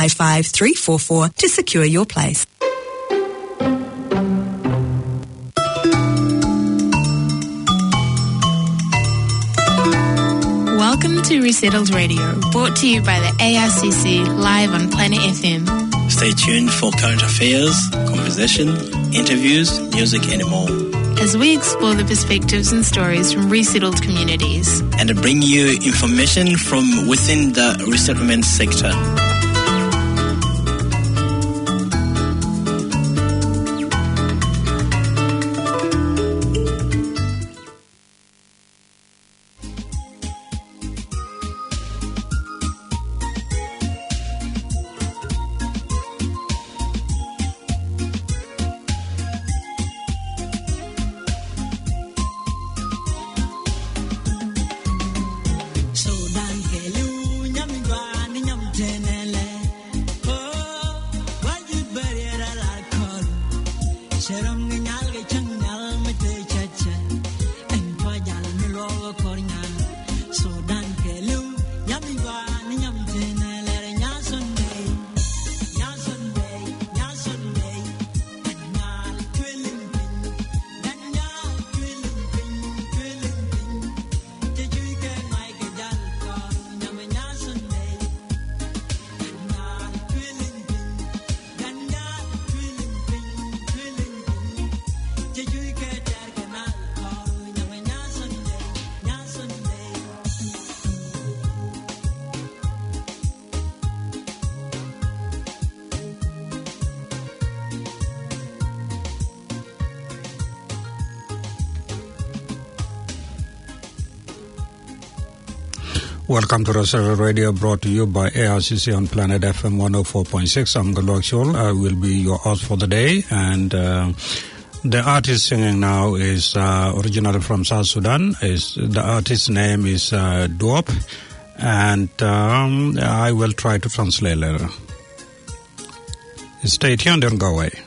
55 344 to secure your place. Welcome to Resettled Radio, brought to you by the ARCC, live on Planet FM. Stay tuned for current affairs, conversation, interviews, music and more. As we explore the perspectives and stories from resettled communities. And bring you information from within the resettlement sector. Welcome to Resettled Radio, brought to you by ARCC on Planet FM 104.6. I'm Golok Shul. I will be your host for the day. And the artist singing now is originally from South Sudan. The artist's name is Duop. And I will try to translate later. Stay tuned, don't go away.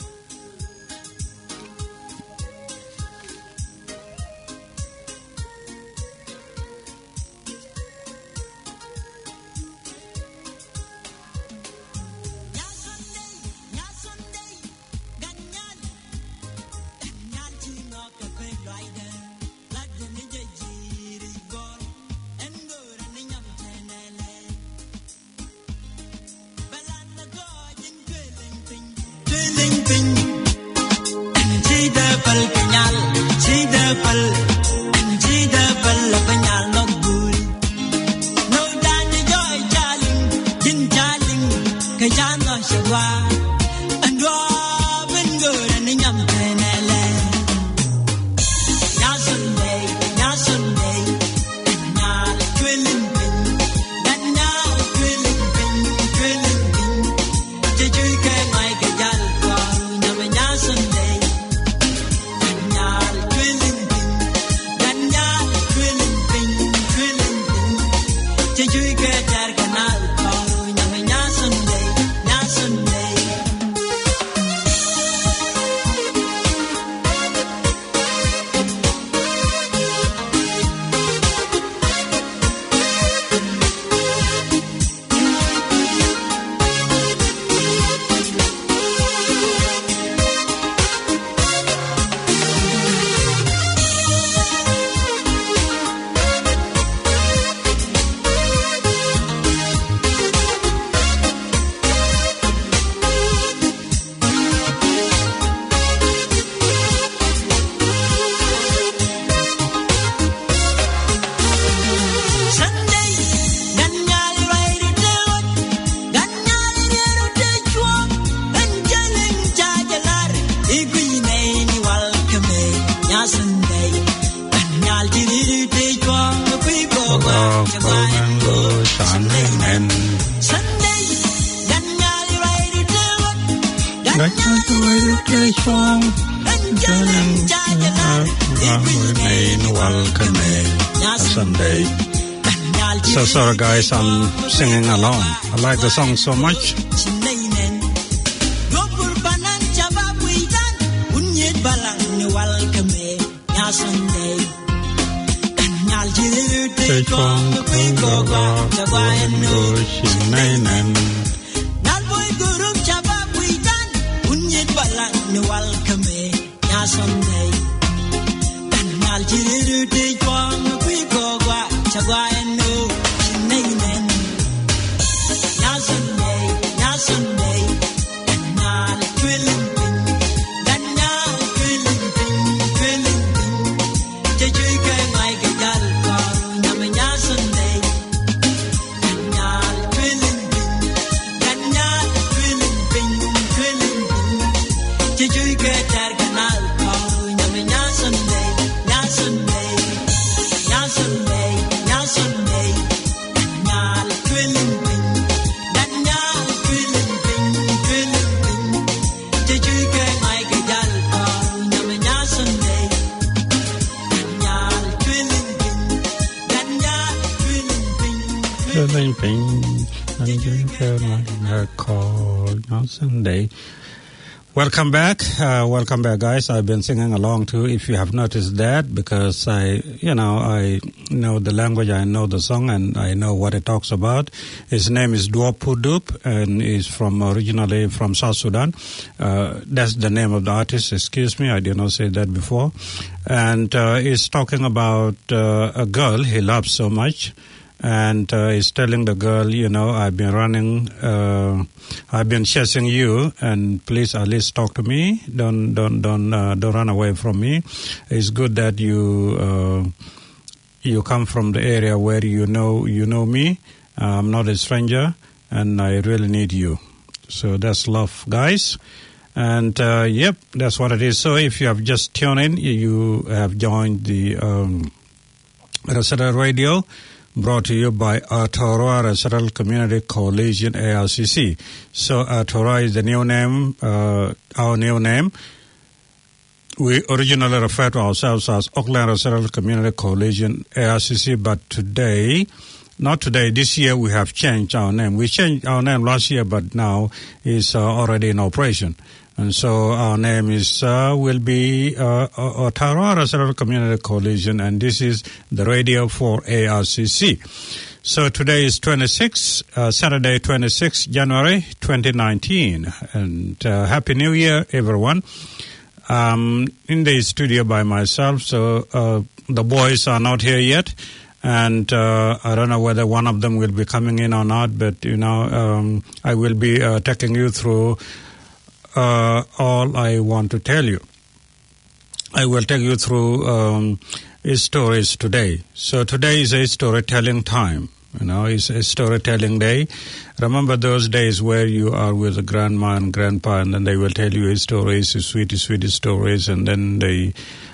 So sorry guys, I'm singing along. I like the song so much. Sunday. Welcome back, guys. I've been singing along too, if you have noticed that, because I know the language, I know the song, and I know what it talks about. His name is Dua Pudup, and he's originally from South Sudan. That's the name of the artist. Excuse me, I did not say that before. And he's talking about a girl he loves so much. And he's telling the girl, I've been running, I've been chasing you, and please at least talk to me. Don't run away from me. It's good that you come from the area where you know me. I'm not a stranger, and I really need you. So that's love, guys. And that's what it is. So if you have just tuned in, you have joined the Rasada Radio, brought to you by Atoroa Rasada Community Coalition, ARCC. So Atoroa is the new name, our new name. We originally referred to ourselves as Auckland Rasada Community Coalition, ARCC, but this year we have changed our name. We changed our name last year, but now it's already in operation. And so our name will be Atoroa Rasada Community Coalition, and this is the radio for ARCC. So today is Saturday, 26 January 2019, and Happy New Year, everyone. In the studio by myself, so the boys are not here yet, and I don't know whether one of them will be coming in or not, but I will be taking you through all I want to tell you. I will take you through stories today. So today is a storytelling time. It's a storytelling day. Remember those days where you are with a grandma and grandpa, and then they will tell you stories, sweet stories, and then they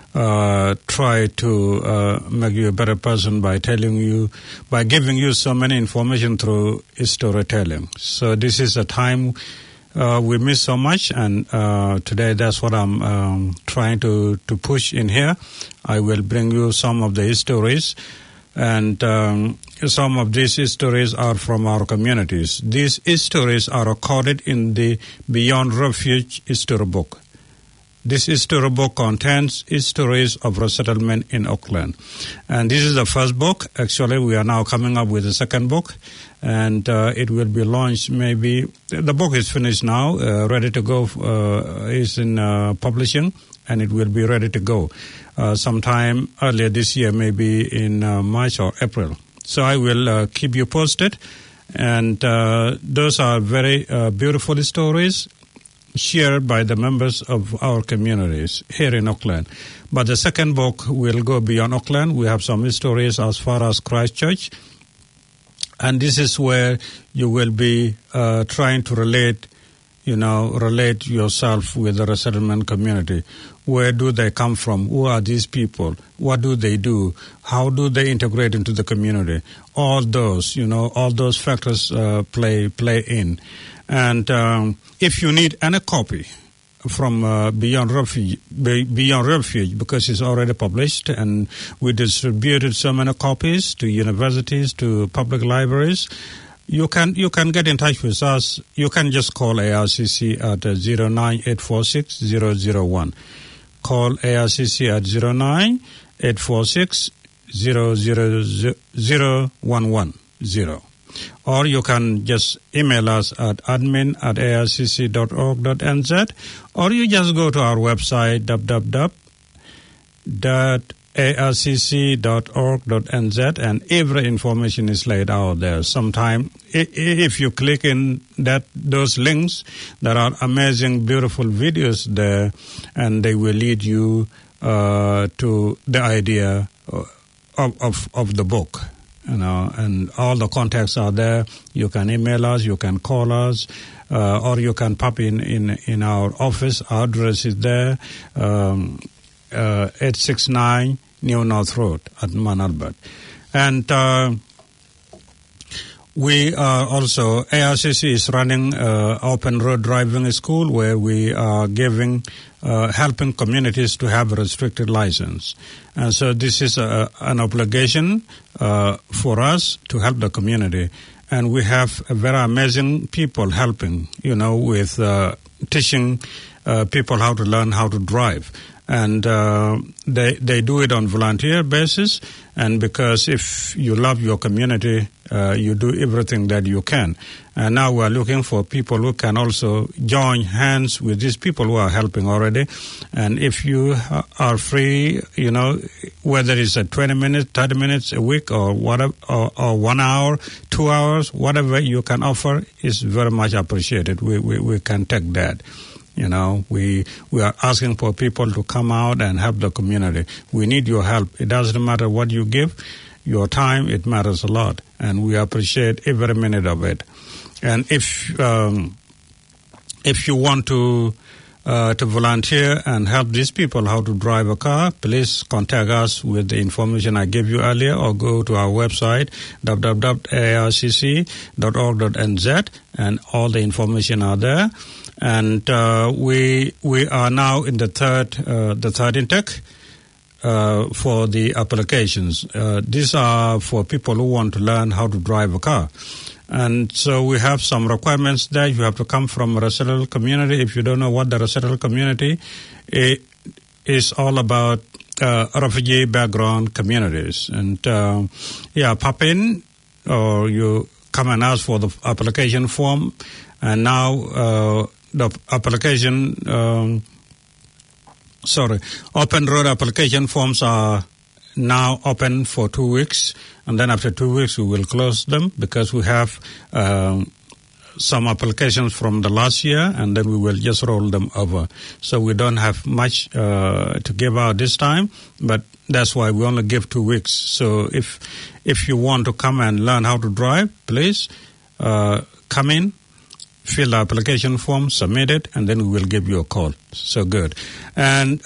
try to make you a better person by giving you so many information through storytelling. So this is a time we miss so much, and today that's what I'm trying to push in here. I will bring you some of the stories, and some of these stories are from our communities. These stories are recorded in the Beyond Refuge storybook. This storybook contains stories of resettlement in Auckland. And this is the first book. Actually, we are now coming up with the second book, and it will be launched maybe. The book is finished now, ready to go. It's in publishing, and it will be ready to go sometime earlier this year, maybe in March or April. So I will keep you posted. And those are very beautiful stories shared by the members of our communities here in Auckland. But the second book will go beyond Auckland. We have some stories as far as Christchurch. And this is where you will be trying to relate yourself with the resettlement community. Where do they come from? Who are these people? What do they do? How do they integrate into the community? All those factors play in. And if you need any copy from Beyond Refuge, because it's already published, and we distributed so many copies to universities, to public libraries, you can get in touch with us. You can just call ARCC at 09-846-001. Call ARCC at 09-846-000-011. Or you can just email us at admin@arcc.org.nz, or you just go to our website, www.arcc.org.nz, arcc.org.nz, and every information is laid out there. Sometime, if you click in those links, there are amazing, beautiful videos there, and they will lead you to the idea of the book. And all the contacts are there. You can email us, you can call us, or you can pop in our office. Our address is there, 869 New North Road at Mount Albert. And we are also, ARCC is running open road driving school where we are helping communities to have a restricted license. And so this is an obligation for us to help the community. And we have very amazing people helping, with teaching people how to learn how to drive. And they do it on volunteer basis. And because if you love your community, you do everything that you can. And now we are looking for people who can also join hands with these people who are helping already. And if you are free, whether it's 20 minutes, 30 minutes a week, or whatever, or 1 hour, 2 hours, whatever you can offer is very much appreciated. We can take that. We are asking for people to come out and help the community. We need your help. It doesn't matter what you give. Your time, it matters a lot. And we appreciate every minute of it. And if you want to volunteer and help these people how to drive a car, please contact us with the information I gave you earlier, or go to our website, www.arcc.org.nz, and all the information are there. And we are now in the third intake for the applications. These are for people who want to learn how to drive a car. And so we have some requirements there. You have to come from a residential community. If you don't know what the residential community is, all about refugee background communities. And pop in, or you come and ask for the application form. And now the application, open road application forms are now open for 2 weeks, and then after 2 weeks we will close them because we have some applications from the last year, and then we will just roll them over. So we don't have much to give out this time, but that's why we only give 2 weeks. So if you want to come and learn how to drive, please come in, fill the application form, submit it, and then we will give you a call. So good. And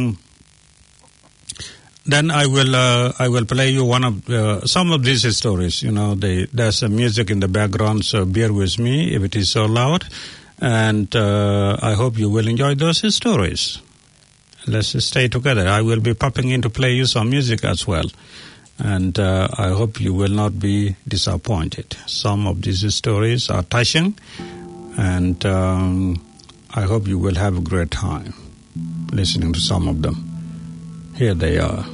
then I will play you one of some of these stories. There's some music in the background, so bear with me if it is so loud. And I hope you will enjoy those stories. Let's stay together. I will be popping in to play you some music as well. And I hope you will not be disappointed. Some of these stories are touching, and I hope you will have a great time listening to some of them. Here they are.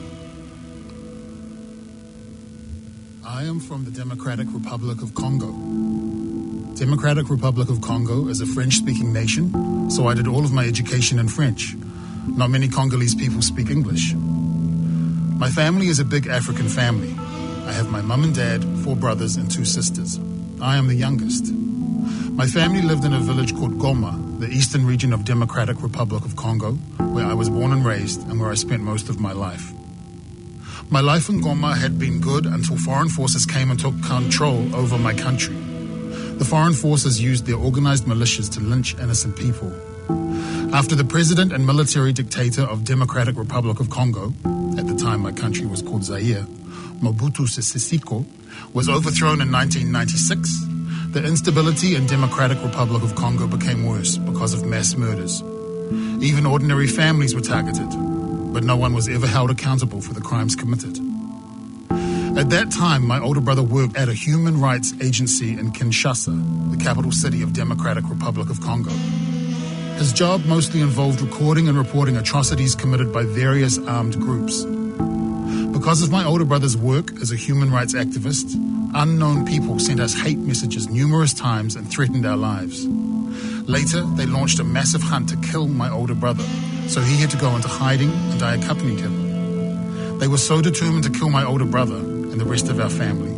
I am from the Democratic Republic of Congo. Democratic Republic of Congo is a French-speaking nation, so I did all of my education in French. Not many Congolese people speak English. My family is a big African family. I have my mum and dad, 4 brothers, and 2 sisters. I am the youngest. My family lived in a village called Goma, the eastern region of Democratic Republic of Congo, where I was born and raised and where I spent most of my life. My life in Goma had been good until foreign forces came and took control over my country. The foreign forces used their organized militias to lynch innocent people. After the president and military dictator of Democratic Republic of Congo, at the time my country was called Zaire, Mobutu Sese Seko, was overthrown in 1996, the instability in Democratic Republic of Congo became worse because of mass murders. Even ordinary families were targeted, but no one was ever held accountable for the crimes committed. At that time, my older brother worked at a human rights agency in Kinshasa, the capital city of Democratic Republic of Congo. His job mostly involved recording and reporting atrocities committed by various armed groups. Because of my older brother's work as a human rights activist, unknown people sent us hate messages numerous times and threatened our lives. Later, they launched a massive hunt to kill my older brother, so he had to go into hiding and I accompanied him. They were so determined to kill my older brother and the rest of our family.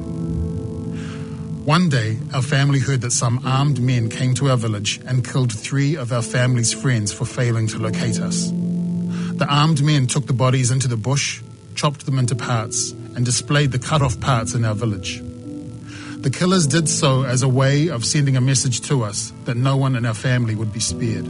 One day, our family heard that some armed men came to our village and killed 3 of our family's friends for failing to locate us. The armed men took the bodies into the bush, chopped them into parts, and displayed the cut-off parts in our village. The killers did so as a way of sending a message to us that no one in our family would be spared.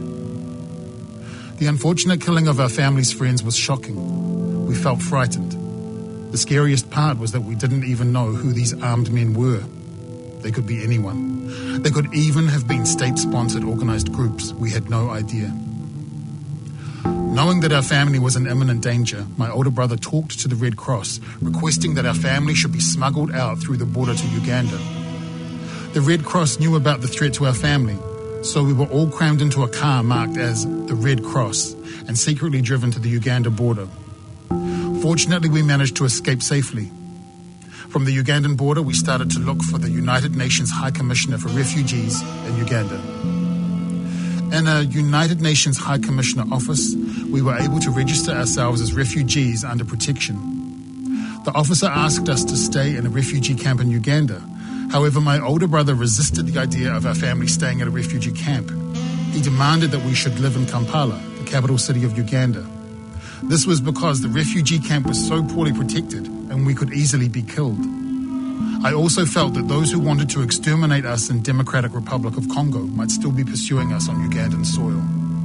The unfortunate killing of our family's friends was shocking. We felt frightened. The scariest part was that we didn't even know who these armed men were. They could be anyone. They could even have been state-sponsored organized groups. We had no idea. Knowing that our family was in imminent danger, my older brother talked to the Red Cross, requesting that our family should be smuggled out through the border to Uganda. The Red Cross knew about the threat to our family, so we were all crammed into a car marked as the Red Cross and secretly driven to the Uganda border. Fortunately, we managed to escape safely. From the Ugandan border, we started to look for the United Nations High Commissioner for Refugees in Uganda. In a United Nations High Commissioner office, we were able to register ourselves as refugees under protection. The officer asked us to stay in a refugee camp in Uganda. However, my older brother resisted the idea of our family staying at a refugee camp. He demanded that we should live in Kampala, the capital city of Uganda. This was because the refugee camp was so poorly protected and we could easily be killed. I also felt that those who wanted to exterminate us in Democratic Republic of Congo might still be pursuing us on Ugandan soil.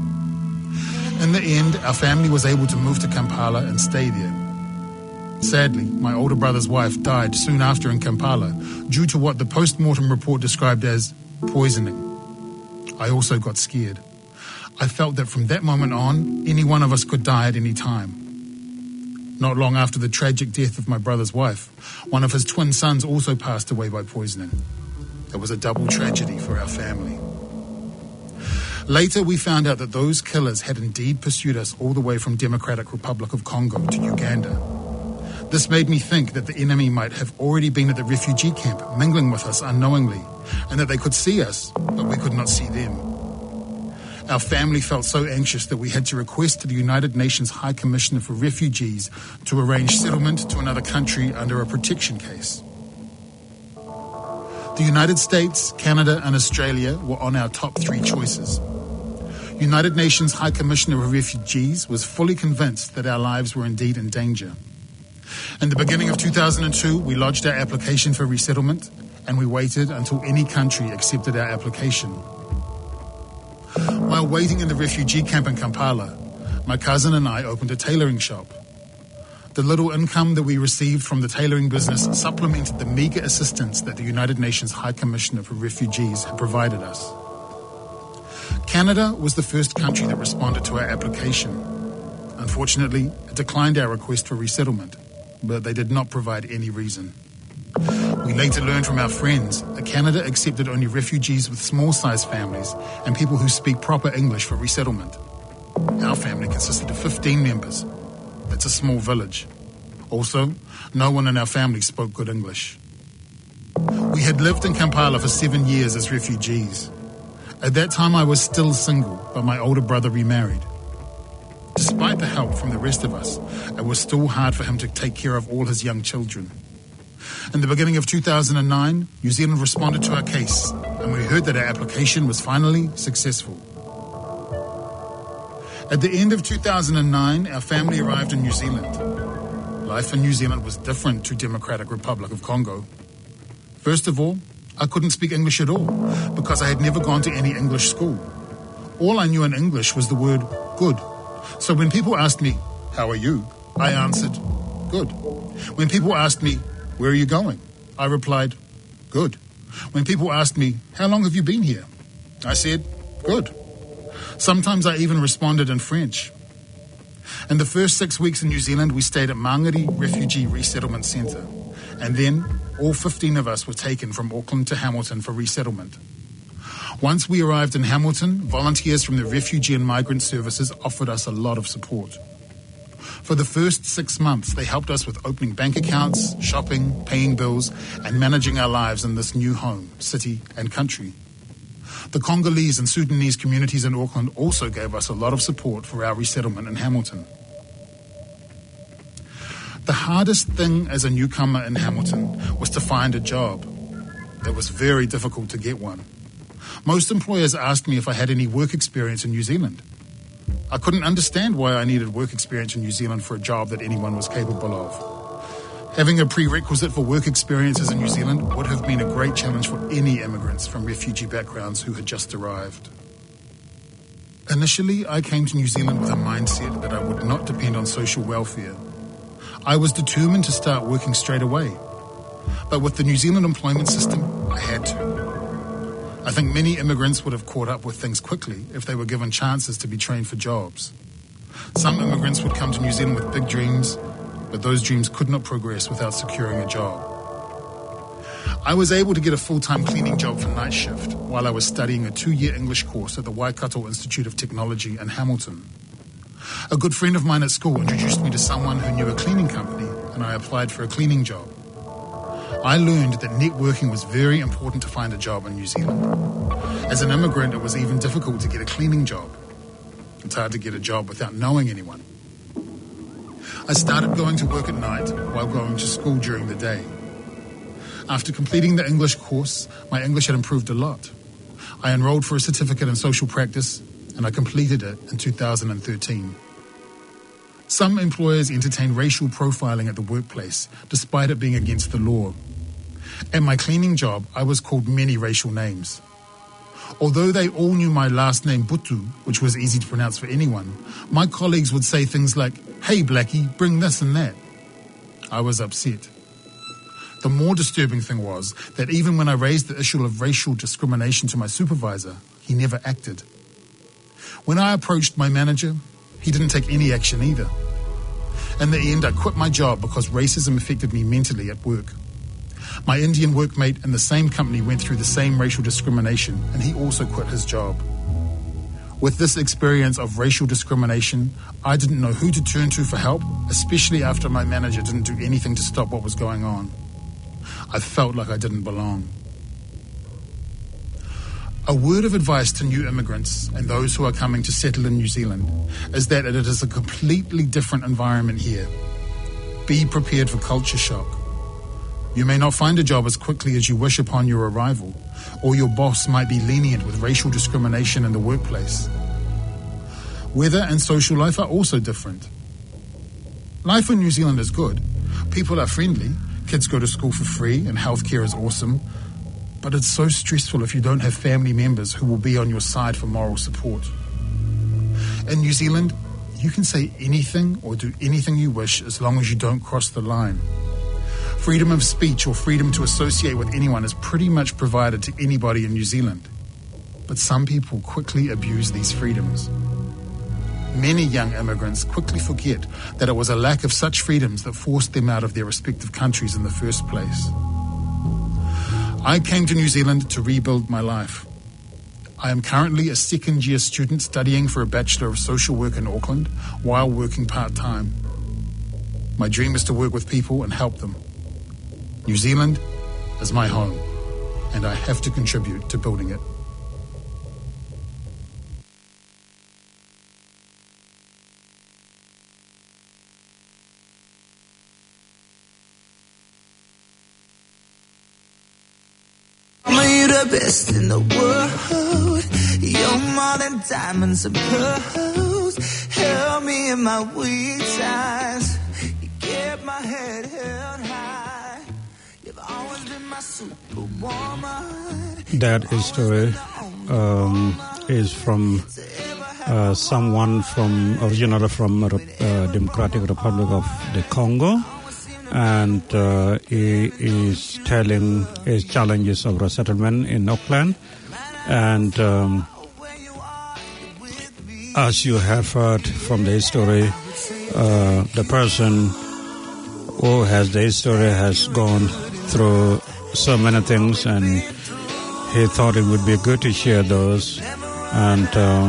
In the end, our family was able to move to Kampala and stay there. Sadly, my older brother's wife died soon after in Kampala due to what the post-mortem report described as poisoning. I also got scared. I felt that from that moment on, any one of us could die at any time. Not long after the tragic death of my brother's wife, one of his twin sons also passed away by poisoning. It was a double tragedy for our family. Later, we found out that those killers had indeed pursued us all the way from Democratic Republic of Congo to Uganda. This made me think that the enemy might have already been at the refugee camp, mingling with us unknowingly, and that they could see us, but we could not see them. Our family felt so anxious that we had to request to the United Nations High Commissioner for Refugees to arrange settlement to another country under a protection case. The United States, Canada, and Australia were on our top 3 choices. United Nations High Commissioner for Refugees was fully convinced that our lives were indeed in danger. In the beginning of 2002, we lodged our application for resettlement, and we waited until any country accepted our application. While waiting in the refugee camp in Kampala, my cousin and I opened a tailoring shop. The little income that we received from the tailoring business supplemented the meager assistance that the United Nations High Commissioner for Refugees had provided us. Canada was the first country that responded to our application. Unfortunately, it declined our request for resettlement, but they did not provide any reason. We later learned from our friends that Canada accepted only refugees with small-sized families and people who speak proper English for resettlement. Our family consisted of 15 members. That's a small village. Also, no one in our family spoke good English. We had lived in Kampala for 7 years as refugees. At that time, I was still single, but my older brother remarried. Despite the help from the rest of us, it was still hard for him to take care of all his young children. In the beginning of 2009, New Zealand responded to our case, and we heard that our application was finally successful. At the end of 2009, our family arrived in New Zealand. Life in New Zealand was different to Democratic Republic of Congo. First of all, I couldn't speak English at all because I had never gone to any English school. All I knew in English was the word good. So when people asked me, "How are you?" I answered, "Good." When people asked me, "Where are you going?" I replied, "Good." When people asked me, "How long have you been here?" I said, "Good." Sometimes I even responded in French. In the first 6 weeks in New Zealand, we stayed at Mangere Refugee Resettlement Centre. And then all 15 of us were taken from Auckland to Hamilton for resettlement. Once we arrived in Hamilton, volunteers from the Refugee and Migrant Services offered us a lot of support. For the first 6 months, they helped us with opening bank accounts, shopping, paying bills, and managing our lives in this new home, city, and country. The Congolese and Sudanese communities in Auckland also gave us a lot of support for our resettlement in Hamilton. The hardest thing as a newcomer in Hamilton was to find a job. It was very difficult to get one. Most employers asked me if I had any work experience in New Zealand. I couldn't understand why I needed work experience in New Zealand for a job that anyone was capable of. Having a prerequisite for work experiences in New Zealand would have been a great challenge for any immigrants from refugee backgrounds who had just arrived. Initially, I came to New Zealand with a mindset that I would not depend on social welfare. I was determined to start working straight away. But with the New Zealand employment system, I had to. I think many immigrants would have caught up with things quickly if they were given chances to be trained for jobs. Some immigrants would come to New Zealand with big dreams, but those dreams could not progress without securing a job. I was able to get a full-time cleaning job for night shift while I was studying a 2-year English course at the Waikato Institute of Technology in Hamilton. A good friend of mine at school introduced me to someone who knew a cleaning company, and I applied for a cleaning job. I learned that networking was very important to find a job in New Zealand. As an immigrant, it was even difficult to get a cleaning job. It's hard to get a job without knowing anyone. I started going to work at night while going to school during the day. After completing the English course, my English had improved a lot. I enrolled for a certificate in social practice, and I completed it in 2013. Some employers entertain racial profiling at the workplace, despite it being against the law. At my cleaning job, I was called many racial names. Although they all knew my last name, Butu, which was easy to pronounce for anyone, my colleagues would say things like, "Hey, Blackie, bring this and that." I was upset. The more disturbing thing was that even when I raised the issue of racial discrimination to my supervisor, he never acted. When I approached my manager, he didn't take any action either. In the end, I quit my job because racism affected me mentally at work. My Indian workmate in the same company went through the same racial discrimination, and he also quit his job. With this experience of racial discrimination, I didn't know who to turn to for help, especially after my manager didn't do anything to stop what was going on. I felt like I didn't belong. A word of advice to new immigrants and those who are coming to settle in New Zealand is that it is a completely different environment here. Be prepared for culture shock. You may not find a job as quickly as you wish upon your arrival, or your boss might be lenient with racial discrimination in the workplace. Weather and social life are also different. Life in New Zealand is good. People are friendly. Kids go to school for free and healthcare is awesome. But it's so stressful if you don't have family members who will be on your side for moral support. In New Zealand, you can say anything or do anything you wish as long as you don't cross the line. Freedom of speech or freedom to associate with anyone is pretty much provided to anybody in New Zealand. But some people quickly abuse these freedoms. Many young immigrants quickly forget that it was a lack of such freedoms that forced them out of their respective countries in the first place. I came to New Zealand to rebuild my life. I am currently a second-year student studying for a Bachelor of Social Work in Auckland while working part-time. My dream is to work with people and help them. New Zealand is my home, and I have to contribute to building it. You're the best in the world. You're more than diamonds and pearls. Help me in my weak times. You kept my head held high. You've always been my superwoman. That story is from someone originally from Democratic Republic of the Congo. And he is telling his challenges of resettlement in Auckland. And as you have heard from the history, the person who has the history has gone through so many things, and he thought it would be good to share those. And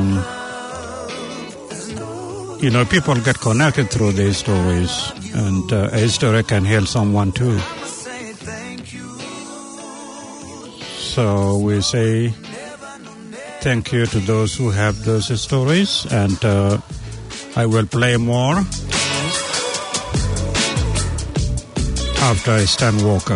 people get connected through these stories, and a story can heal someone too. So we say thank you to those who have those stories, and I will play more. after Stan Walker.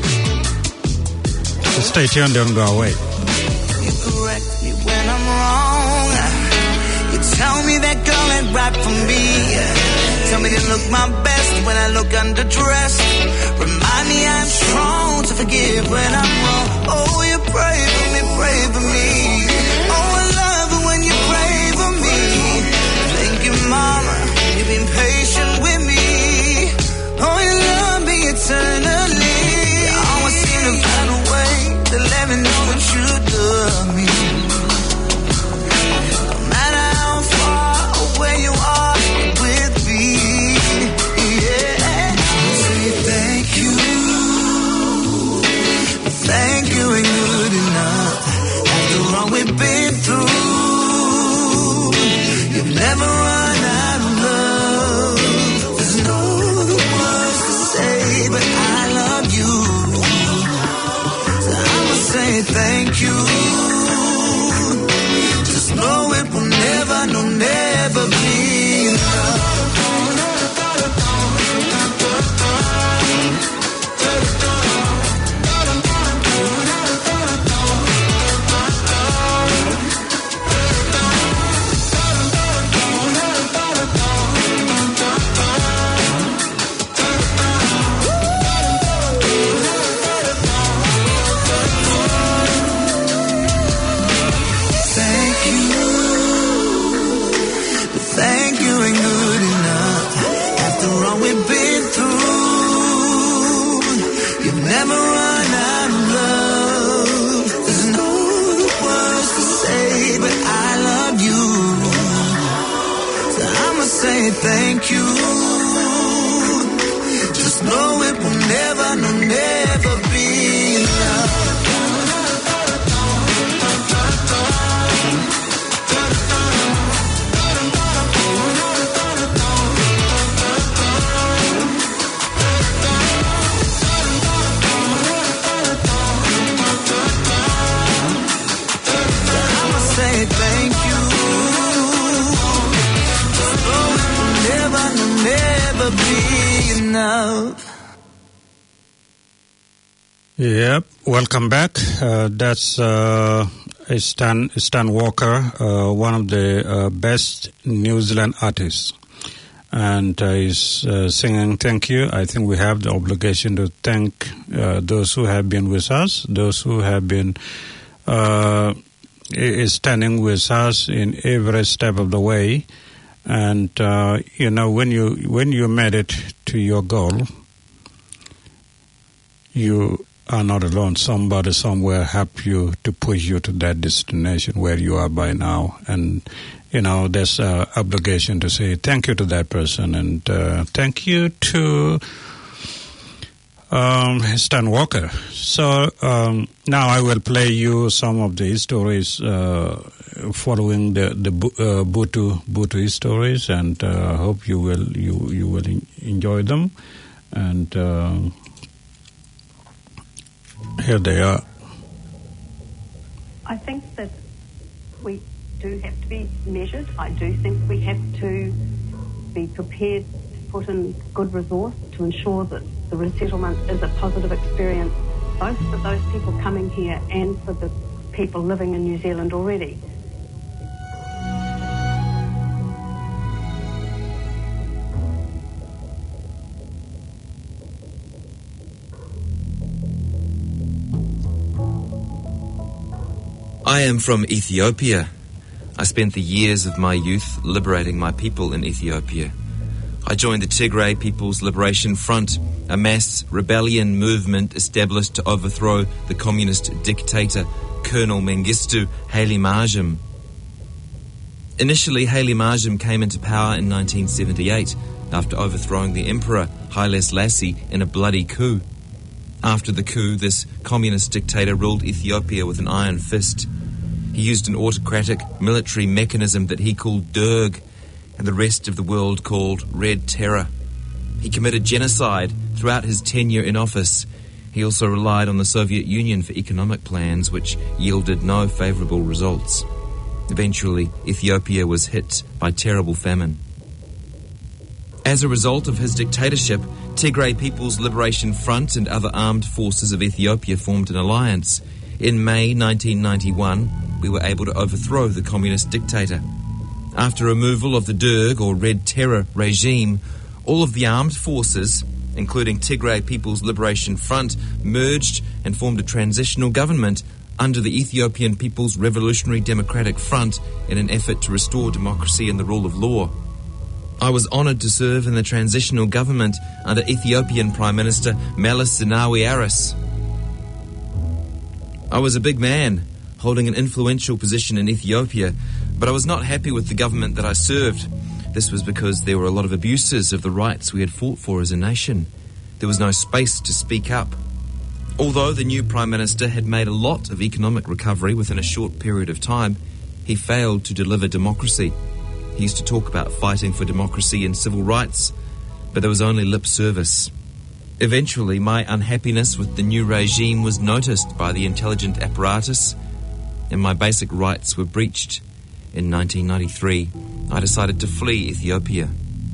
So stay tuned, don't go away. You correct me when I'm wrong. You tell me that girl ain't right for me. Tell me to look my best when I look underdressed. Remind me I'm strong to forgive when I'm wrong. Oh, you pray for me, pray for me. Oh, I love it when you pray for me. Thank you, Mama, you've been patient with me. Oh, you love me eternally. You always seem to find a way to let me know that you love me. No matter how far away you are with me, yeah. Say thank you. Thank you ain't good enough. After all we've been through, you've never run out of love. There's no other words to say, but I love you. So I'ma say thank you. Just know it will never, no, never be enough. Thank you ain't good enough. After all we've been through, you've never run out of love. There's no other words to say, but I love you. So I'ma say thank you. Just know it will never, no, never be enough. Thank you. Just know it will never, no, never be enough. Yep, welcome back. That's Stan Walker, one of the best New Zealand artists. And he's singing Thank You. I think we have the obligation to thank those who have been with us, those who have been is standing with us in every step of the way. And you know, when you made it to your goal, you are not alone. Somebody somewhere helped you to push you to that destination where you are by now. And you know, there's an obligation to say thank you to that person, and thank you to Stan Walker. So now I will play you some of the stories following the Butu stories, and hope you will enjoy them. And here they are. I think that we do have to be measured. I do think we have to be prepared to put in good resource to ensure that the resettlement is a positive experience, both for those people coming here and for the people living in New Zealand already. I am from Ethiopia. I spent the years of my youth liberating my people in Ethiopia. I joined the Tigray People's Liberation Front, a mass rebellion movement established to overthrow the communist dictator Colonel Mengistu Haile Mariam. Initially, Haile Mariam came into power in 1978 after overthrowing the emperor Haile Selassie in a bloody coup. After the coup, this communist dictator ruled Ethiopia with an iron fist. He used an autocratic military mechanism that he called Derg, and the rest of the world called Red Terror. He committed genocide throughout his tenure in office. He also relied on the Soviet Union for economic plans which yielded no favourable results. Eventually, Ethiopia was hit by terrible famine. As a result of his dictatorship, Tigray People's Liberation Front and other armed forces of Ethiopia formed an alliance. In May 1991, we were able to overthrow the communist dictator. After removal of the Derg, or Red Terror, regime, all of the armed forces, including Tigray People's Liberation Front, merged and formed a transitional government under the Ethiopian People's Revolutionary Democratic Front in an effort to restore democracy and the rule of law. I was honoured to serve in the transitional government under Ethiopian Prime Minister Meles Zenawi Aris. I was a big man, holding an influential position in Ethiopia, but I was not happy with the government that I served. This was because there were a lot of abuses of the rights we had fought for as a nation. There was no space to speak up. Although the new Prime Minister had made a lot of economic recovery within a short period of time, he failed to deliver democracy. He used to talk about fighting for democracy and civil rights, but there was only lip service. Eventually, my unhappiness with the new regime was noticed by the intelligent apparatus, and my basic rights were breached. In 1993, I decided to flee Ethiopia.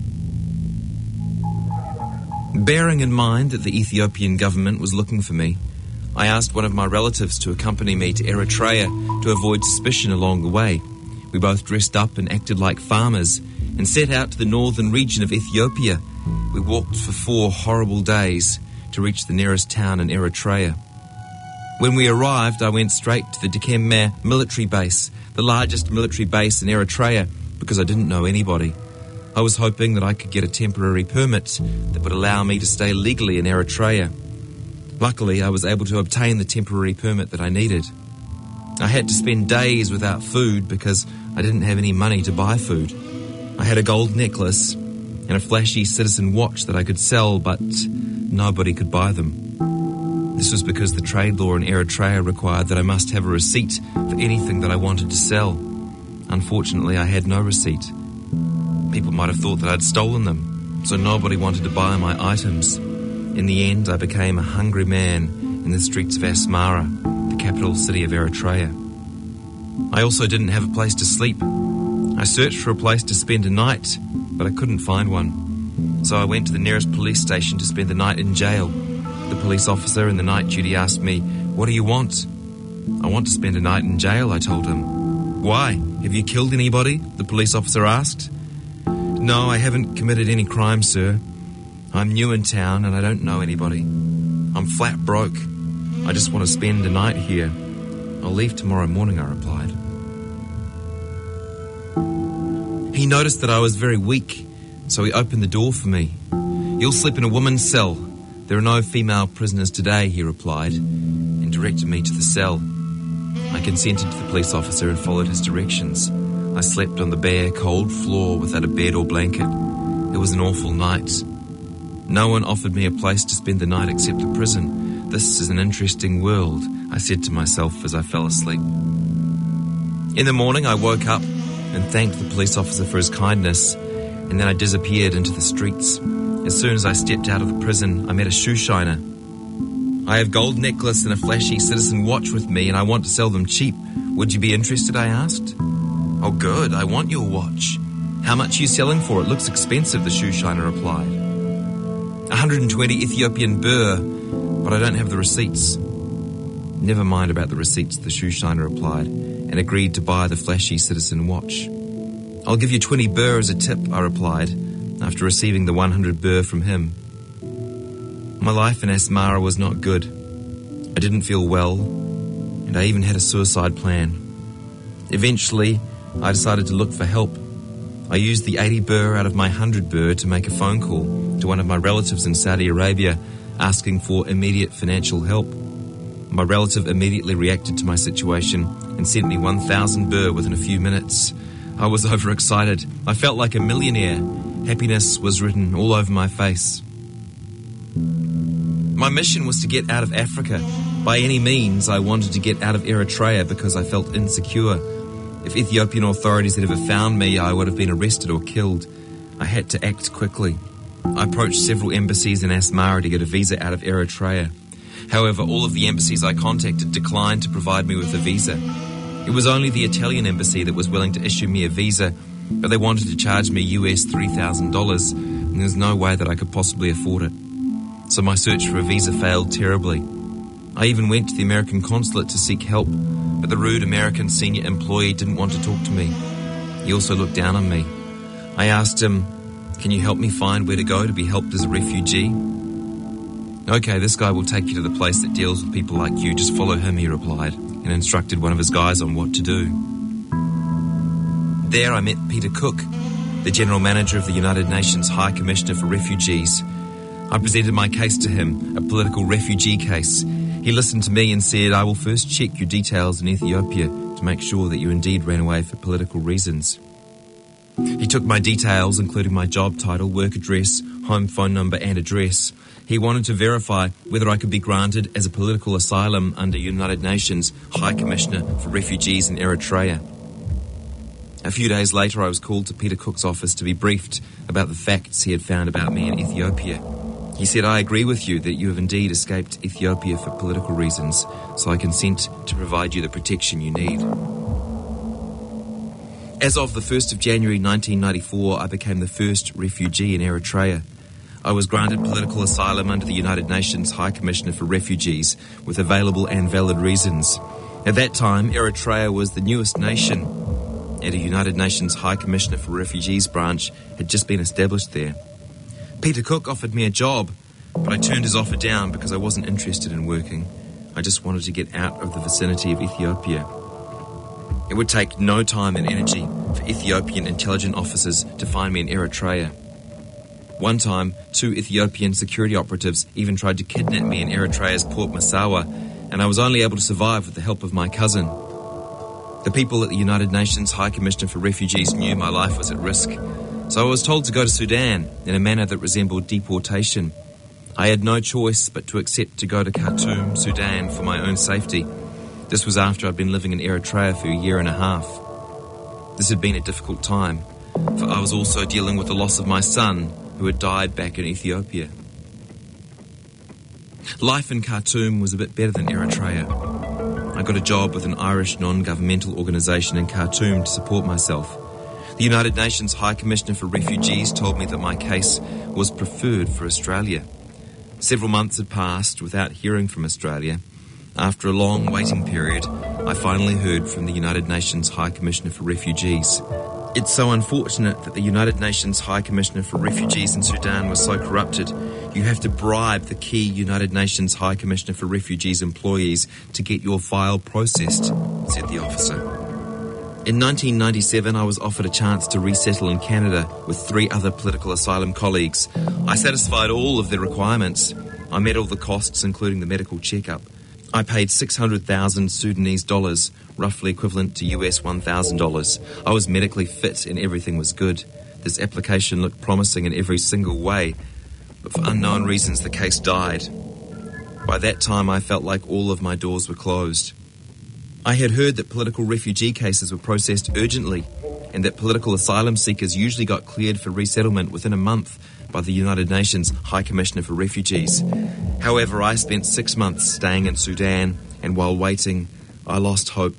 Bearing in mind that the Ethiopian government was looking for me, I asked one of my relatives to accompany me to Eritrea to avoid suspicion along the way. We both dressed up and acted like farmers and set out to the northern region of Ethiopia. We walked for 4 horrible days to reach the nearest town in Eritrea. When we arrived, I went straight to the Dikembe military base, the largest military base in Eritrea, because I didn't know anybody. I was hoping that I could get a temporary permit that would allow me to stay legally in Eritrea. Luckily, I was able to obtain the temporary permit that I needed. I had to spend days without food because I didn't have any money to buy food. I had a gold necklace and a flashy citizen watch that I could sell, but nobody could buy them. This was because the trade law in Eritrea required that I must have a receipt for anything that I wanted to sell. Unfortunately, I had no receipt. People might have thought that I'd stolen them, so nobody wanted to buy my items. In the end, I became a hungry man in the streets of Asmara, the capital city of Eritrea. I also didn't have a place to sleep. I searched for a place to spend a night, but I couldn't find one. So I went to the nearest police station to spend the night in jail. The police officer in the night duty asked me, "What do you want?" "I want to spend a night in jail," I told him. "Why? Have you killed anybody?" the police officer asked. "No, I haven't committed any crime, sir. I'm new in town and I don't know anybody. I'm flat broke. I just want to spend a night here. I'll leave tomorrow morning," I replied. He noticed that I was very weak, so he opened the door for me. "You'll sleep in a woman's cell. There are no female prisoners today," he replied, and directed me to the cell. I consented to the police officer and followed his directions. I slept on the bare, cold floor without a bed or blanket. It was an awful night. No one offered me a place to spend the night except the prison. This is an interesting world, I said to myself as I fell asleep. In the morning, I woke up and thanked the police officer for his kindness, and then I disappeared into the streets. As soon as I stepped out of the prison, I met a shoe shiner. "I have gold necklace and a flashy citizen watch with me, and I want to sell them cheap. Would you be interested?" I asked. "Oh, good, I want your watch. How much are you selling for? It looks expensive," the shoe shiner replied. 120 Ethiopian birr, but I don't have the receipts." "Never mind about the receipts," the shoe shiner replied, and agreed to buy the flashy citizen watch. "I'll give you 20 birr as a tip," I replied, after receiving the 100 birr from him. My life in Asmara was not good. I didn't feel well, and I even had a suicide plan. Eventually, I decided to look for help. I used the 80 birr out of my 100 birr to make a phone call to one of my relatives in Saudi Arabia, asking for immediate financial help. My relative immediately reacted to my situation and sent me 1,000 birr within a few minutes. I was overexcited. I felt like a millionaire. Happiness was written all over my face. My mission was to get out of Africa. By any means, I wanted to get out of Eritrea because I felt insecure. If Ethiopian authorities had ever found me, I would have been arrested or killed. I had to act quickly. I approached several embassies in Asmara to get a visa out of Eritrea. However, all of the embassies I contacted declined to provide me with a visa. It was only the Italian embassy that was willing to issue me a visa, but they wanted to charge me US $3,000, and there's no way that I could possibly afford it. so my search for a visa failed terribly. I even went to the American consulate to seek help, but the rude American senior employee didn't want to talk to me. He also looked down on me. I asked him, "Can you help me find where to go to be helped as a refugee?" "Okay, this guy will take you to the place that deals with people like you. Just follow him," he replied, and instructed one of his guys on what to do. There I met Peter Cook, the General Manager of the United Nations High Commissioner for Refugees. I presented my case to him, a political refugee case. He listened to me and said, "I will first check your details in Ethiopia to make sure that you indeed ran away for political reasons." He took my details, including my job title, work address, home phone number and address. He wanted to verify whether I could be granted as a political asylum under United Nations High Commissioner for Refugees in Eritrea. A few days later, I was called to Peter Cook's office to be briefed about the facts he had found about me in Ethiopia. He said, "I agree with you that you have indeed escaped Ethiopia for political reasons, so I consent to provide you the protection you need." As of the 1st of January 1994, I became the first refugee in Eritrea. I was granted political asylum under the United Nations High Commissioner for Refugees with available and valid reasons. At that time, Eritrea was the newest nation, and a United Nations High Commissioner for Refugees branch had just been established there. Peter Cook offered me a job, but I turned his offer down because I wasn't interested in working. I just wanted to get out of the vicinity of Ethiopia. It would take no time and energy for Ethiopian intelligence officers to find me in Eritrea. One time, 2 Ethiopian security operatives even tried to kidnap me in Eritrea's Port Massawa, and I was only able to survive with the help of my cousin. The people at the United Nations High Commissioner for Refugees knew my life was at risk, so I was told to go to Sudan in a manner that resembled deportation. I had no choice but to accept to go to Khartoum, Sudan, for my own safety. This was after I'd been living in Eritrea for a year and a half. This had been a difficult time, for I was also dealing with the loss of my son, who had died back in Ethiopia. Life in Khartoum was a bit better than Eritrea. I got a job with an Irish non-governmental organisation in Khartoum to support myself. The United Nations High Commissioner for Refugees told me that my case was preferred for Australia. Several months had passed without hearing from Australia. After a long waiting period, I finally heard from the United Nations High Commissioner for Refugees. It's so unfortunate that the United Nations High Commissioner for Refugees in Sudan was so corrupted. You have to bribe the key United Nations High Commissioner for Refugees employees to get your file processed, said the officer. In 1997, I was offered a chance to resettle in Canada with 3 other political asylum colleagues. I satisfied all of the requirements. I met all the costs, including the medical checkup. I paid 600,000 Sudanese dollars, roughly equivalent to US $1,000. I was medically fit and everything was good. This application looked promising in every single way, but for unknown reasons the case died. By that time I felt like all of my doors were closed. I had heard that political refugee cases were processed urgently and that political asylum seekers usually got cleared for resettlement within a month by the United Nations High Commissioner for Refugees. However, I spent 6 months staying in Sudan, and while waiting, I lost hope.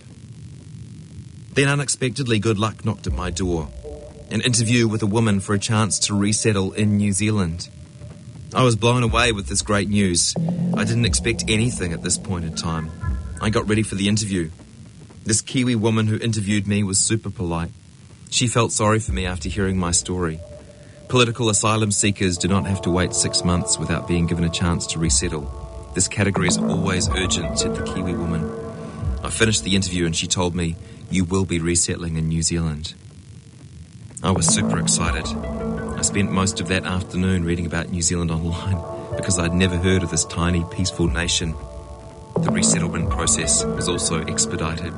Then unexpectedly, good luck knocked at my door. An interview with a woman for a chance to resettle in New Zealand. I was blown away with this great news. I didn't expect anything at this point in time. I got ready for the interview. This Kiwi woman who interviewed me was super polite. She felt sorry for me after hearing my story. Political asylum seekers do not have to wait 6 months without being given a chance to resettle. This category is always urgent, said the Kiwi woman. I finished the interview and she told me, "You will be resettling in New Zealand." I was super excited. I spent most of that afternoon reading about New Zealand online because I'd never heard of this tiny, peaceful nation. The resettlement process was also expedited.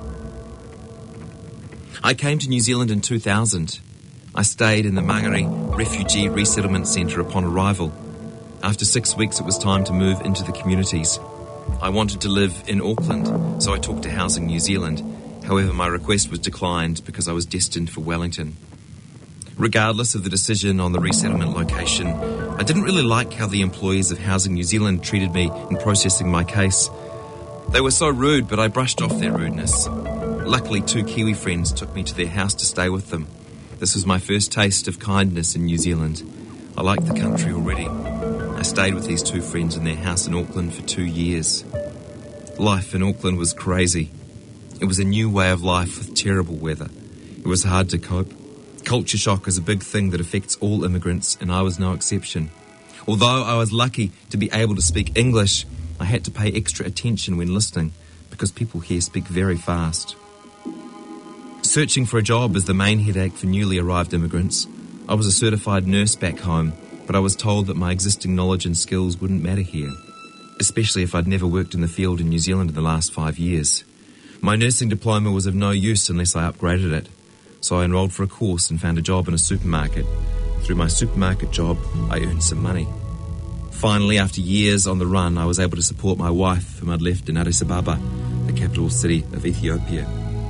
I came to New Zealand in 2000. I stayed in the Mangere Refugee Resettlement Centre upon arrival. After 6 weeks, it was time to move into the communities. I wanted to live in Auckland, so I talked to Housing New Zealand. However, my request was declined because I was destined for Wellington. Regardless of the decision on the resettlement location, I didn't really like how the employees of Housing New Zealand treated me in processing my case. They were so rude, but I brushed off their rudeness. Luckily, 2 Kiwi friends took me to their house to stay with them. This was my first taste of kindness in New Zealand. I liked the country already. I stayed with these two friends in their house in Auckland for 2 years. Life in Auckland was crazy. It was a new way of life with terrible weather. It was hard to cope. Culture shock is a big thing that affects all immigrants, and I was no exception. Although I was lucky to be able to speak English, I had to pay extra attention when listening because people here speak very fast. Searching for a job is the main headache for newly arrived immigrants. I was a certified nurse back home, but I was told that my existing knowledge and skills wouldn't matter here, especially if I'd never worked in the field in New Zealand in the last 5 years. My nursing diploma was of no use unless I upgraded it, so I enrolled for a course and found a job in a supermarket. Through my supermarket job, I earned some money. Finally, after years on the run, I was able to support my wife, whom I'd left in Addis Ababa, the capital city of Ethiopia.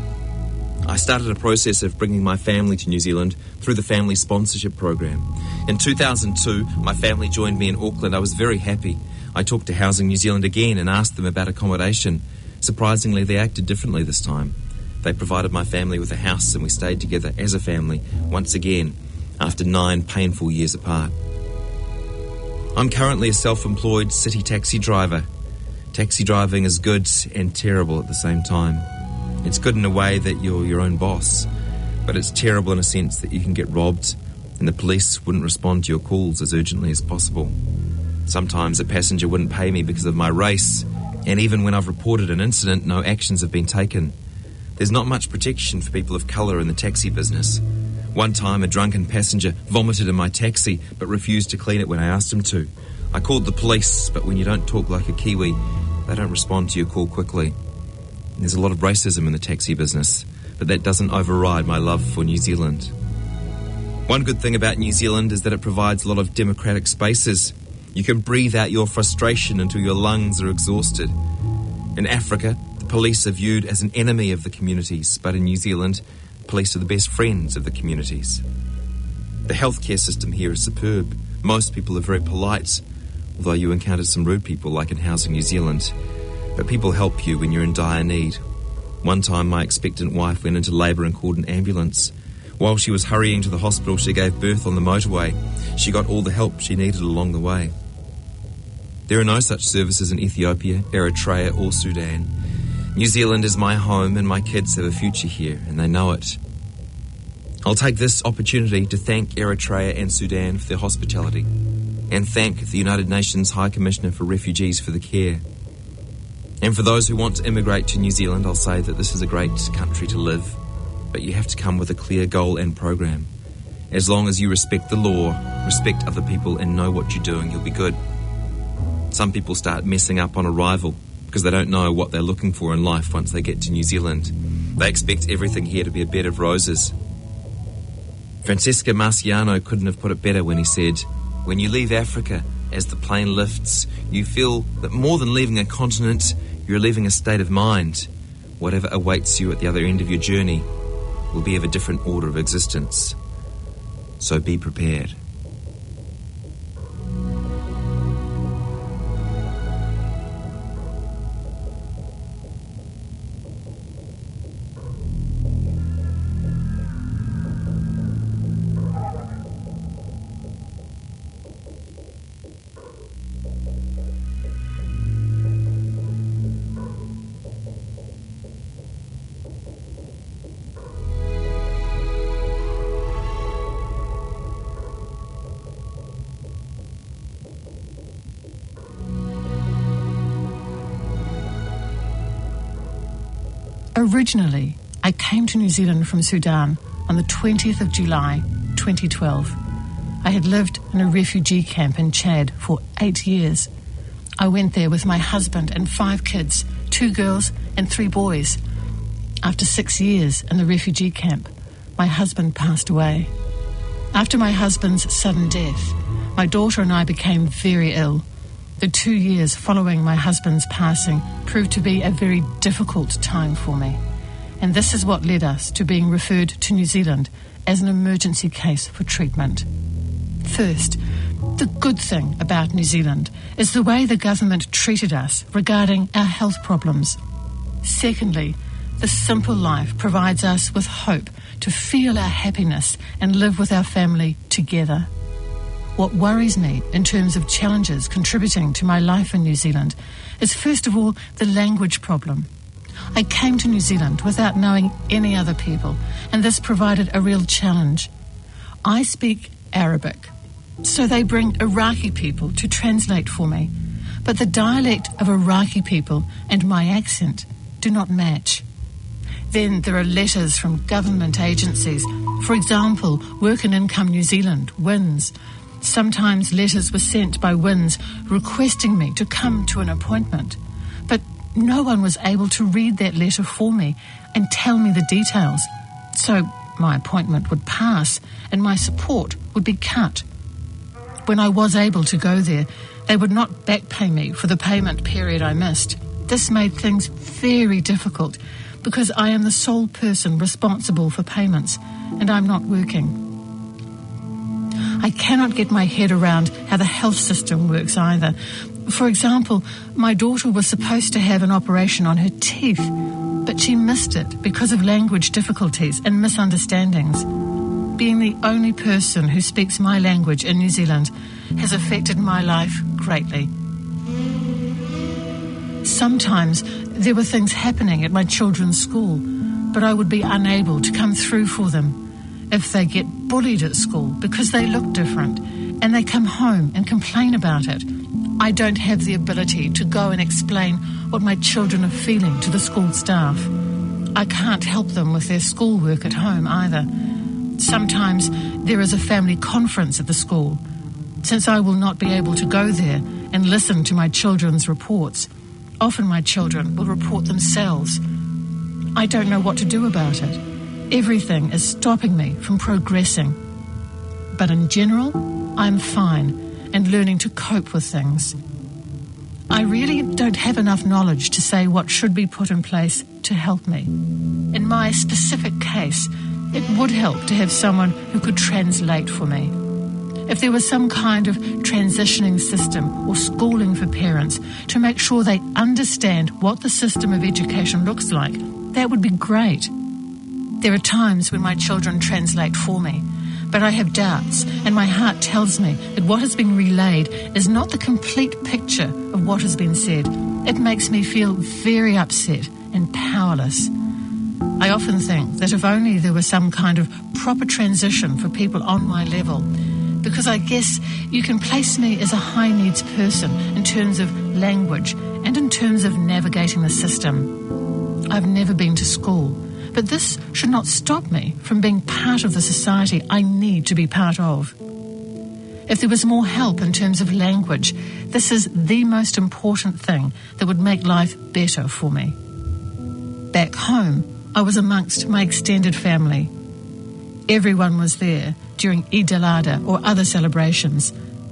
I started a process of bringing my family to New Zealand through the family sponsorship program. In 2002, my family joined me in Auckland. I was very happy. I talked to Housing New Zealand again and asked them about accommodation. Surprisingly, they acted differently this time. They provided my family with a house and we stayed together as a family once again after 9 painful years apart. I'm currently a self-employed city taxi driver. Taxi driving is good and terrible at the same time. It's good in a way that you're your own boss, but it's terrible in a sense that you can get robbed and the police wouldn't respond to your calls as urgently as possible. Sometimes a passenger wouldn't pay me because of my race, and even when I've reported an incident, no actions have been taken. There's not much protection for people of colour in the taxi business. One time, a drunken passenger vomited in my taxi but refused to clean it when I asked him to. I called the police, but when you don't talk like a Kiwi, they don't respond to your call quickly. There's a lot of racism in the taxi business, but that doesn't override my love for New Zealand. One good thing about New Zealand is that it provides a lot of democratic spaces. You can breathe out your frustration until your lungs are exhausted. In Africa, the police are viewed as an enemy of the communities, but in New Zealand, police are the best friends of the communities. The healthcare system here is superb. Most people are very polite, although you encounter some rude people like in Housing New Zealand. But people help you when you're in dire need. One time my expectant wife went into labour and called an ambulance. While she was hurrying to the hospital, she gave birth on the motorway. She got all the help she needed along the way. There are no such services in Ethiopia, Eritrea or Sudan. New Zealand is my home and my kids have a future here, and they know it. I'll take this opportunity to thank Eritrea and Sudan for their hospitality, and thank the United Nations High Commissioner for Refugees for the care. And for those who want to immigrate to New Zealand, I'll say that this is a great country to live, but you have to come with a clear goal and program. As long as you respect the law, respect other people, and know what you're doing, you'll be good. Some people start messing up on arrival because they don't know what they're looking for in life once they get to New Zealand. They expect everything here to be a bed of roses. Francesco Marciano couldn't have put it better when he said, "When you leave Africa, as the plane lifts, you feel that more than leaving a continent, you're leaving a state of mind. Whatever awaits you at the other end of your journey will be of a different order of existence. So be prepared." Originally, I came to New Zealand from Sudan on the 20th of July, 2012. I had lived in a refugee camp in Chad for 8 years. I went there with my husband and 5 kids, 2 girls and 3 boys. After 6 years in the refugee camp, my husband passed away. After my husband's sudden death, my daughter and I became very ill. The 2 years following my husband's passing proved to be a very difficult time for me. And this is what led us to being referred to New Zealand as an emergency case for treatment. First, the good thing about New Zealand is the way the government treated us regarding our health problems. Secondly, the simple life provides us with hope to feel our happiness and live with our family together. What worries me in terms of challenges contributing to my life in New Zealand is first of all the language problem. I came to New Zealand without knowing any other people, and this provided a real challenge. I speak Arabic, so they bring Iraqi people to translate for me, but the dialect of Iraqi people and my accent do not match. Then there are letters from government agencies. For example, Work and Income New Zealand, WINZ. Sometimes letters were sent by WINZ requesting me to come to an appointment, but no one was able to read that letter for me and tell me the details. So my appointment would pass and my support would be cut. When I was able to go there, they would not back pay me for the payment period I missed. This made things very difficult because I am the sole person responsible for payments and I'm not working. I cannot get my head around how the health system works either. For example, my daughter was supposed to have an operation on her teeth, but she missed it because of language difficulties and misunderstandings. Being the only person who speaks my language in New Zealand has affected my life greatly. Sometimes there were things happening at my children's school, but I would be unable to come through for them. If they get bullied at school because they look different and they come home and complain about it, I don't have the ability to go and explain what my children are feeling to the school staff. I can't help them with their schoolwork at home either. Sometimes there is a family conference at the school. Since I will not be able to go there and listen to my children's reports, often my children will report themselves. I don't know what to do about it. Everything is stopping me from progressing. But in general, I'm fine and learning to cope with things. I really don't have enough knowledge to say what should be put in place to help me. In my specific case, it would help to have someone who could translate for me. If there was some kind of transitioning system or schooling for parents to make sure they understand what the system of education looks like, that would be great. There are times when my children translate for me, but I have doubts, and my heart tells me that what has been relayed is not the complete picture of what has been said. It makes me feel very upset and powerless. I often think that if only there was some kind of proper transition for people on my level, because I guess you can place me as a high-needs person in terms of language and in terms of navigating the system. I've never been to school, but this should not stop me from being part of the society I need to be part of. If there was more help in terms of language, this is the most important thing that would make life better for me. Back home, I was amongst my extended family. Everyone was there during Eid al-Adha or other celebrations.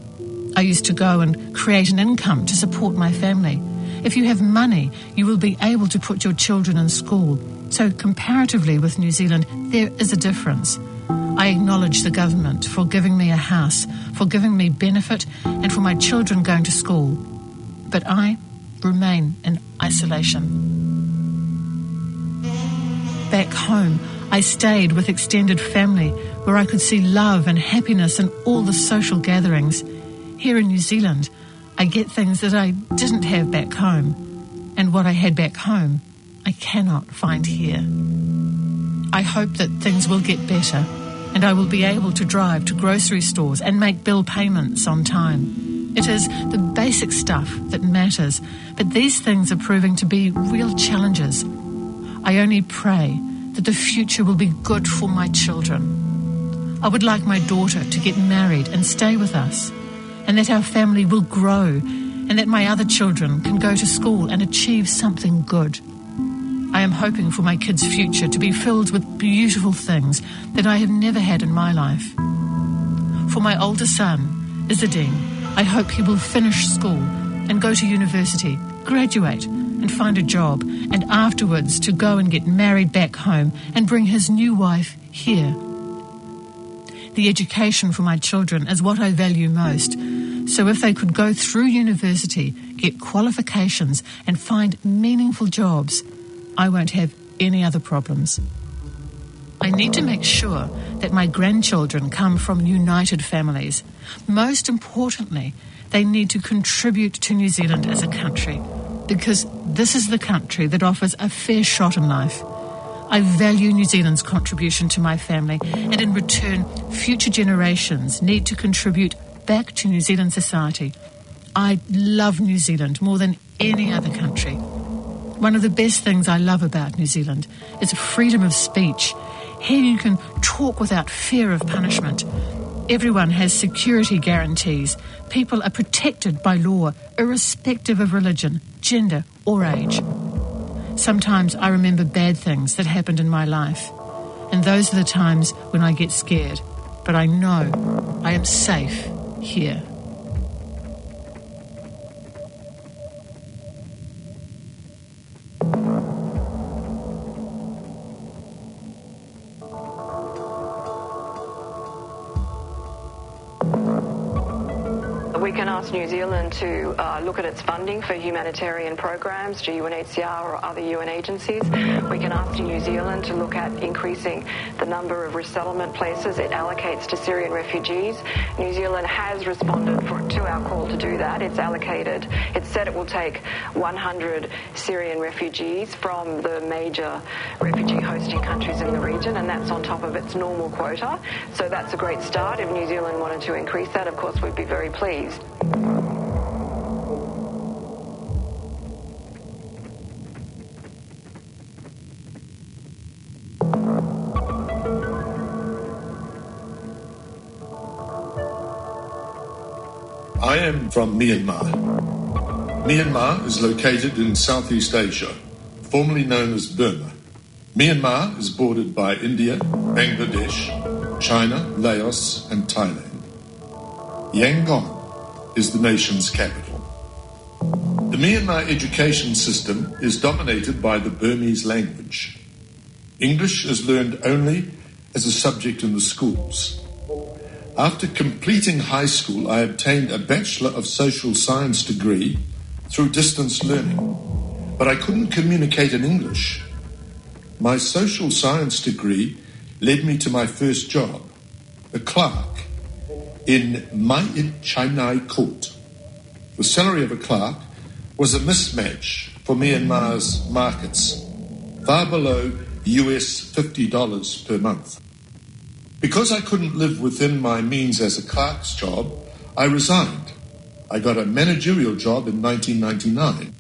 I used to go and create an income to support my family. If you have money, you will be able to put your children in school. So comparatively with New Zealand, there is a difference. I acknowledge the government for giving me a house, for giving me benefit, and for my children going to school. But I remain in isolation. Back home, I stayed with extended family where I could see love and happiness in all the social gatherings. Here in New Zealand, I get things that I didn't have back home, and what I had back home, I cannot find here. I hope that things will get better, and I will be able to drive to grocery stores and make bill payments on time. It is the basic stuff that matters, but these things are proving to be real challenges. I only pray that the future will be good for my children. I would like my daughter to get married and stay with us, and that our family will grow, and that my other children can go to school and achieve something good. I am hoping for my kids' future to be filled with beautiful things that I have never had in my life. For my older son, Izzadeen, I hope he will finish school and go to university, graduate, and find a job, and afterwards to go and get married back home and bring his new wife here. The education for my children is what I value most, so if they could go through university, get qualifications, and find meaningful jobs, I won't have any other problems. I need to make sure that my grandchildren come from united families. Most importantly, they need to contribute to New Zealand as a country, because this is the country that offers a fair shot in life. I value New Zealand's contribution to my family, and in return, future generations need to contribute back to New Zealand society. I love New Zealand more than any other country. One of the best things I love about New Zealand is freedom of speech. Here you can talk without fear of punishment. Everyone has security guarantees. People are protected by law, irrespective of religion, gender, or age. Sometimes I remember bad things that happened in my life, and those are the times when I get scared. But I know I am safe here. We can ask New Zealand to look at its funding for humanitarian programs to UNHCR or other UN agencies. We can ask New Zealand to look at increasing the number of resettlement places it allocates to Syrian refugees. New Zealand has responded to our call to do that. It's said it will take 100 Syrian refugees from the major refugee hosting countries in the region, and that's on top of its normal quota. So that's a great start. If New Zealand wanted to increase that, of course, we'd be very pleased. I am from Myanmar. Myanmar is located in Southeast Asia, formerly known as Burma. Myanmar is bordered by India, Bangladesh, China, Laos, and Thailand. Yangon is the nation's capital. The Myanmar education system is dominated by the Burmese language. English is learned only as a subject in the schools. After completing high school, I obtained a Bachelor of Social Science degree through distance learning, but I couldn't communicate in English. My social science degree led me to my first job, a clerk in Mait Chainai Court. The salary of a clerk was a mismatch for Myanmar's markets, far below US $50 per month. Because I couldn't live within my means as a clerk's job, I resigned. I got a managerial job in 1999.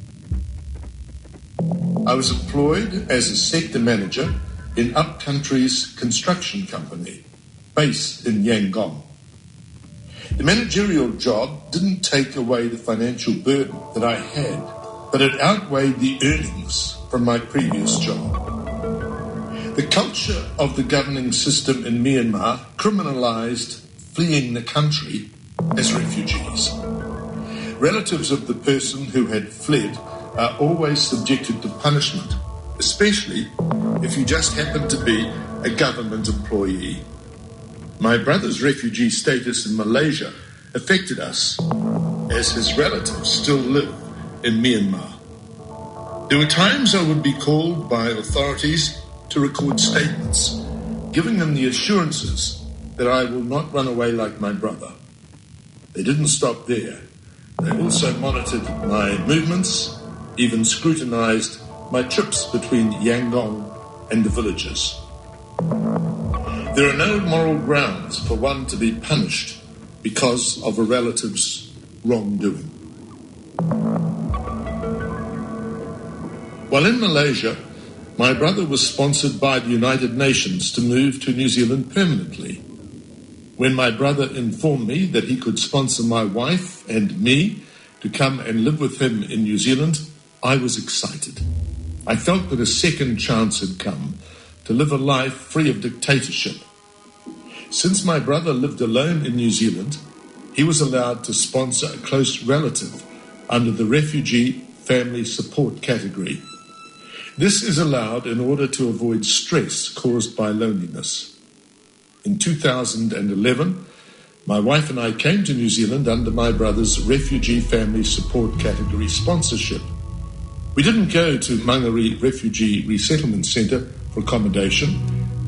I was employed as a sector manager in Upcountry's construction company, based in Yangon. The managerial job didn't take away the financial burden that I had, but it outweighed the earnings from my previous job. The culture of the governing system in Myanmar criminalized fleeing the country as refugees. Relatives of the person who had fled are always subjected to punishment, especially if you just happen to be a government employee. My brother's refugee status in Malaysia affected us, as his relatives still live in Myanmar. There were times I would be called by authorities to record statements, giving them the assurances that I will not run away like my brother. They didn't stop there. They also monitored my movements, even scrutinized my trips between Yangon and the villages. There are no moral grounds for one to be punished because of a relative's wrongdoing. While in Malaysia, my brother was sponsored by the United Nations to move to New Zealand permanently. When my brother informed me that he could sponsor my wife and me to come and live with him in New Zealand, I was excited. I felt that a second chance had come to live a life free of dictatorship. Since my brother lived alone in New Zealand, he was allowed to sponsor a close relative under the Refugee Family Support category. This is allowed in order to avoid stress caused by loneliness. In 2011, my wife and I came to New Zealand under my brother's Refugee Family Support category sponsorship. We didn't go to Mangere Refugee Resettlement Centre for accommodation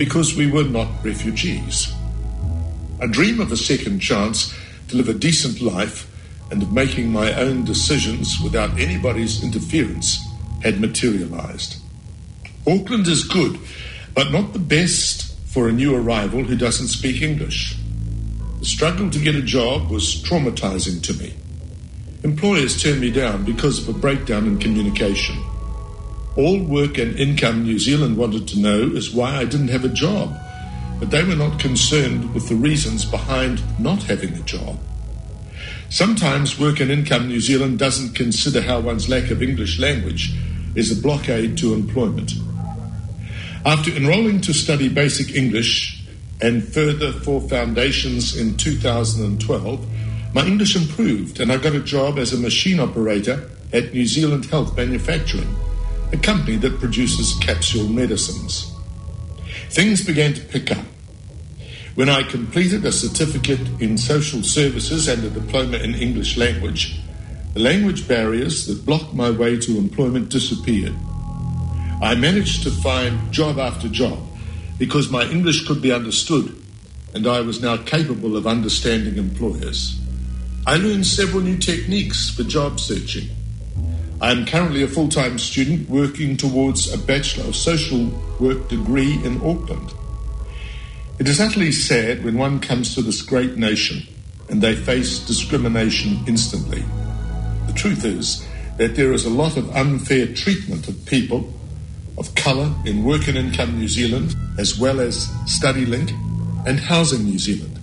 because we were not refugees. A dream of a second chance to live a decent life and of making my own decisions without anybody's interference had materialized. Auckland is good, but not the best for a new arrival who doesn't speak English. The struggle to get a job was traumatizing to me. Employers turned me down because of a breakdown in communication. All Work and Income New Zealand wanted to know is why I didn't have a job, but they were not concerned with the reasons behind not having a job. Sometimes Work and Income New Zealand doesn't consider how one's lack of English language is a blockade to employment. After enrolling to study basic English and further for foundations in 2012, my English improved and I got a job as a machine operator at New Zealand Health Manufacturing, a company that produces capsule medicines. Things began to pick up. When I completed a certificate in social services and a diploma in English language, the language barriers that blocked my way to employment disappeared. I managed to find job after job because my English could be understood and I was now capable of understanding employers. I learned several new techniques for job searching. I am currently a full-time student working towards a Bachelor of Social Work degree in Auckland. It is utterly sad when one comes to this great nation and they face discrimination instantly. The truth is that there is a lot of unfair treatment of people of colour in Work and Income New Zealand, as well as StudyLink and Housing New Zealand.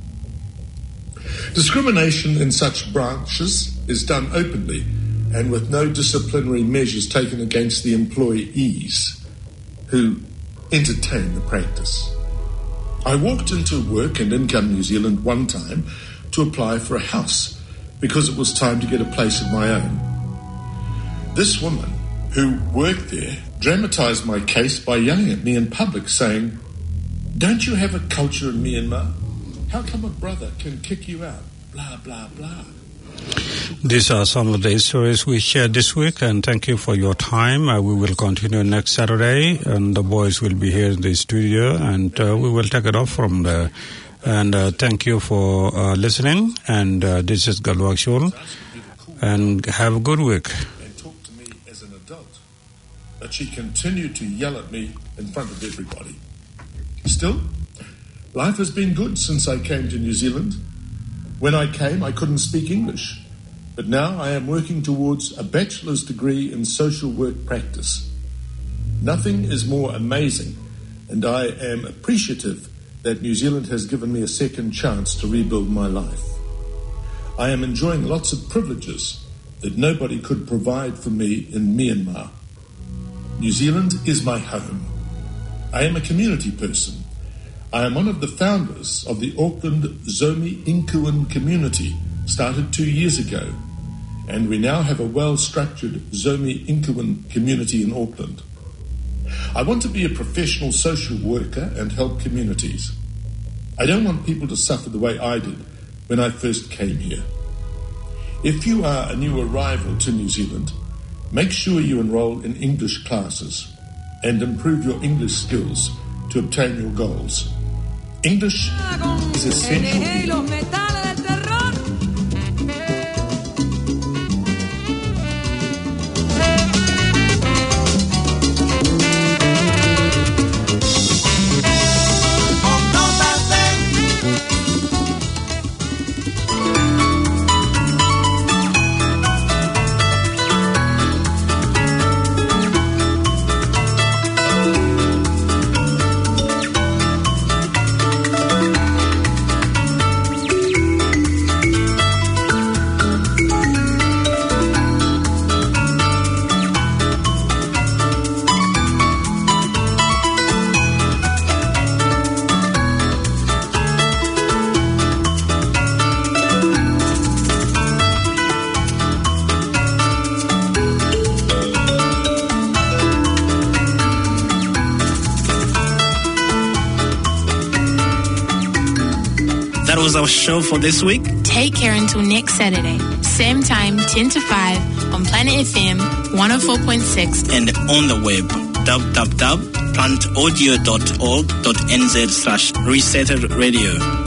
Discrimination in such branches is done openly and with no disciplinary measures taken against the employees who entertain the practice. I walked into Work and Income New Zealand one time to apply for a house because it was time to get a place of my own. This woman who worked there dramatised my case by yelling at me in public saying, "Don't you have a culture in Myanmar? How come a brother can kick you out? Blah, blah, blah." These are some of the stories we shared this week, and thank you for your time. We will continue next Saturday, and the boys will be here in the studio, and we will take it off from there. And thank you for listening, and this is Galwak Shul, and have a good week. And talk to me as an adult, but she continued to yell at me in front of everybody. Still, life has been good since I came to New Zealand. When I came, I couldn't speak English, but now I am working towards a bachelor's degree in social work practice. Nothing is more amazing, and I am appreciative that New Zealand has given me a second chance to rebuild my life. I am enjoying lots of privileges that nobody could provide for me in Myanmar. New Zealand is my home. I am a community person. I am one of the founders of the Auckland Zomi Inkuan community, started 2 years ago, and we now have a well-structured Zomi Inkuan community in Auckland. I want to be a professional social worker and help communities. I don't want people to suffer the way I did when I first came here. If you are a new arrival to New Zealand, make sure you enroll in English classes and improve your English skills to obtain your goals. English is essential here. Our show for this week. Take care until next Saturday, same time, 10 to 5 on Planet FM 104.6 and on the web, www.planetfm.co.nz. plantaudio.org.nz/resettleradio.